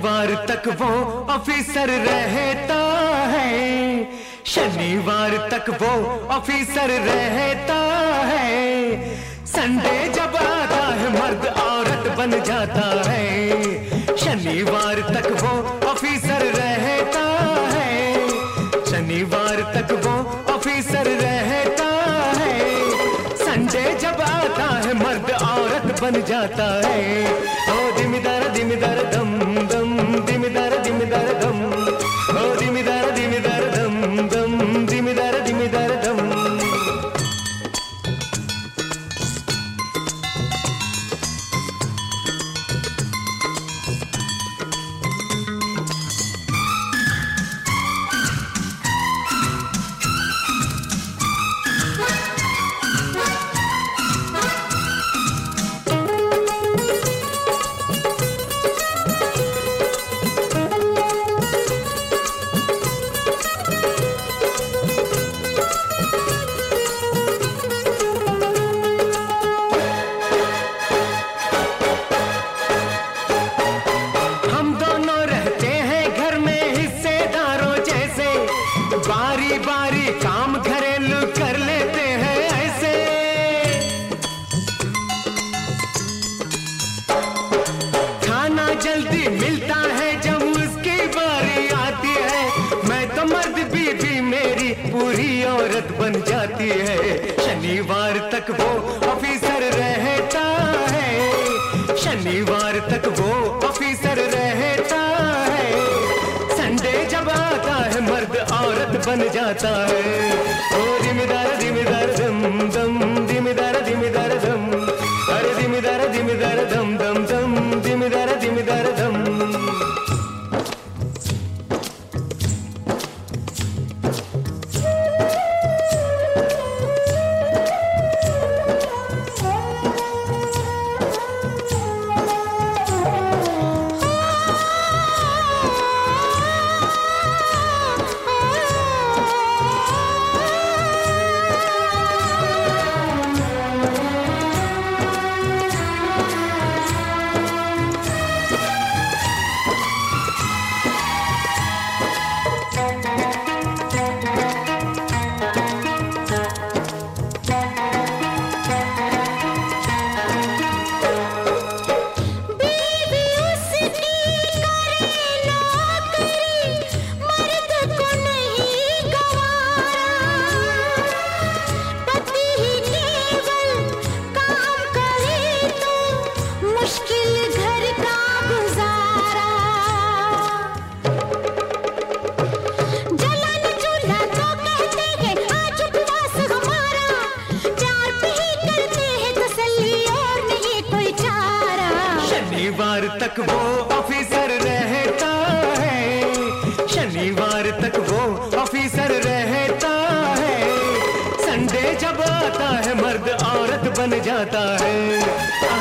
शनिवार तक वो ऑफिसर रहता है, शनिवार तक वो ऑफिसर रहता है। संडे जब आता है मर्द औरत बन जाता है। शनिवार तक वो ऑफिसर रहता है, शनिवार तक वो ऑफिसर रहता है। संडे जब आता है मर्द औरत बन जाता है। ओ दिमिदार दिमिदार दम दम, दिमिदार दिमिदार दम, ओ दिमिदार दिमिदार दम दम, दिमिदार दिमिदार दम। बारी बारी काम घरेलू कर लेते हैं ऐसे। खाना जल्दी मिलता है जब उसकी बारी आती है। मैं तो मर्द बीवी मेरी पूरी औरत बन जाती है। शनिवार तक वो ऑफिसर रहता है, शनिवार तक वो ऑफिसर रहता है। संडे जब आता है मर्द औरत बन जाता है। ओ दिमिदार दिमिदार दम दम, दिमिदार दिमिदार दम, अरे दिमिदार दिमिदार दम दम दम, दिमिदार दिमिदार दम। शनिवार तक वो ऑफिसर रहता है, शनिवार तक वो ऑफिसर रहता है। संडे जब आता है मर्द औरत बन जाता है।